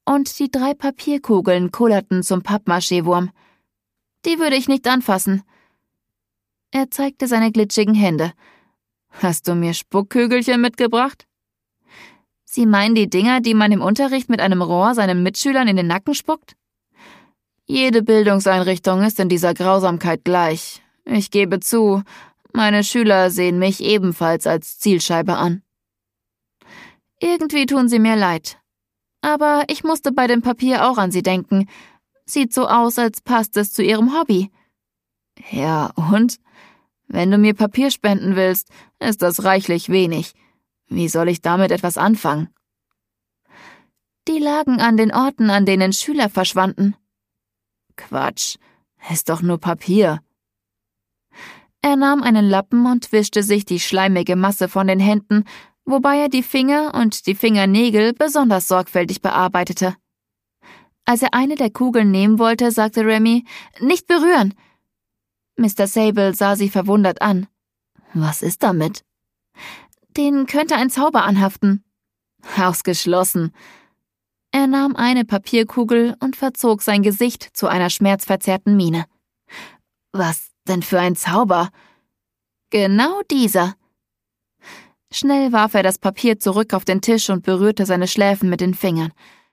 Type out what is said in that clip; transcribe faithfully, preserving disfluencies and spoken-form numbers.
und die drei Papierkugeln kullerten zum Pappmaché-Wurm. »Die würde ich nicht anfassen.« Er zeigte seine glitschigen Hände. »Hast du mir Spuckkügelchen mitgebracht?« »Sie meinen die Dinger, die man im Unterricht mit einem Rohr seinen Mitschülern in den Nacken spuckt?« »Jede Bildungseinrichtung ist in dieser Grausamkeit gleich. Ich gebe zu, meine Schüler sehen mich ebenfalls als Zielscheibe an.« »Irgendwie tun sie mir leid. Aber ich musste bei dem Papier auch an sie denken. Sieht so aus, als passt es zu ihrem Hobby.« »Ja, und? Wenn du mir Papier spenden willst, ist das reichlich wenig. Wie soll ich damit etwas anfangen?« »Die lagen an den Orten, an denen Schüler verschwanden.« »Quatsch, ist doch nur Papier.« Er nahm einen Lappen und wischte sich die schleimige Masse von den Händen, wobei er die Finger und die Fingernägel besonders sorgfältig bearbeitete. Als er eine der Kugeln nehmen wollte, sagte Remy, »Nicht berühren!« Mister Sable sah sie verwundert an. »Was ist damit?« »Den könnte ein Zauber anhaften.« »Ausgeschlossen.« Er nahm eine Papierkugel und verzog sein Gesicht zu einer schmerzverzerrten Miene. »Was denn für ein Zauber?« »Genau dieser.« Schnell warf er das Papier zurück auf den Tisch und berührte seine Schläfen mit den Fingern.